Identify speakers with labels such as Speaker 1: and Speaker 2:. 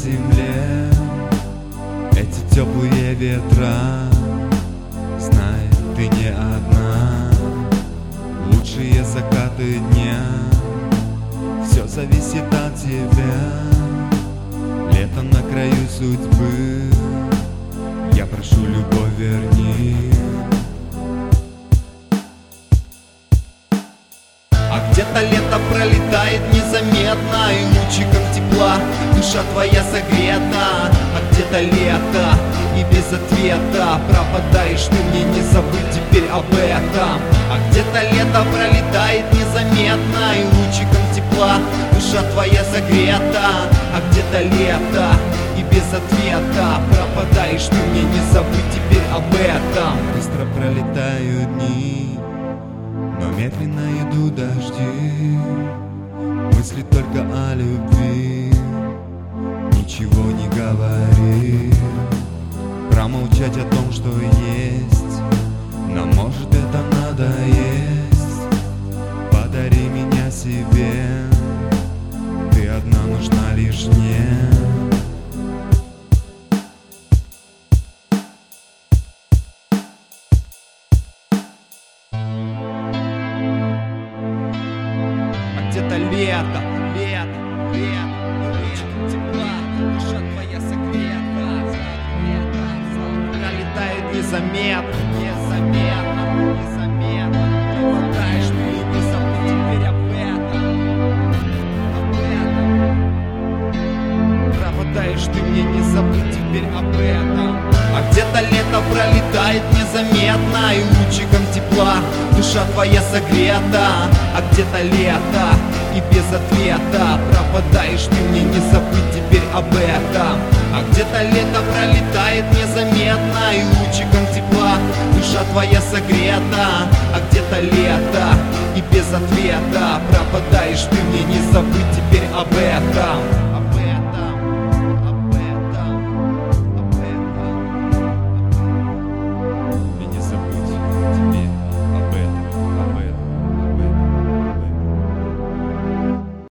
Speaker 1: земле эти теплые ветра. Знай, ты не одна. Лучшие закаты дня, все зависит от тебя. Лето на краю судьбы, я прошу, любовь верни. А где-то лето пролетает незаметно, и лучиком тепла душа твоя согрета. А где-то лето, и без ответа пропадаешь ты, мне не забыть теперь об этом. А где-то лето пролетает незаметно, и лучиком тепла душа твоя согрета. А где-то лето, и без ответа пропадаешь ты, мне не забыть теперь об этом. Быстро пролетают дни, но медленно идут дожди. Мысли только о любви, ничего не говори. Промолчать о том, что есть, но может это надоесть. Подари меня себе, ты одна нужна лишь мне. Где-то лето, лето, лето, лето, тепла, душа твоя согрета. Пролетает незаметно, незаметно, незаметно. Пропадаешь ты, не забудь теперь об этом. Пропадаешь ты, мне не забудь теперь об этом. А где-то лето пролетает незаметно, и лучиком тепла душа твоя согрета. А где-то лето, и без ответа пропадаешь ты, мне не забыть теперь об этом. А где-то лето пролетает незаметно, и лучиком тепла душа твоя согрета. А где-то лето, и без ответа пропадаешь ты, мне не забыть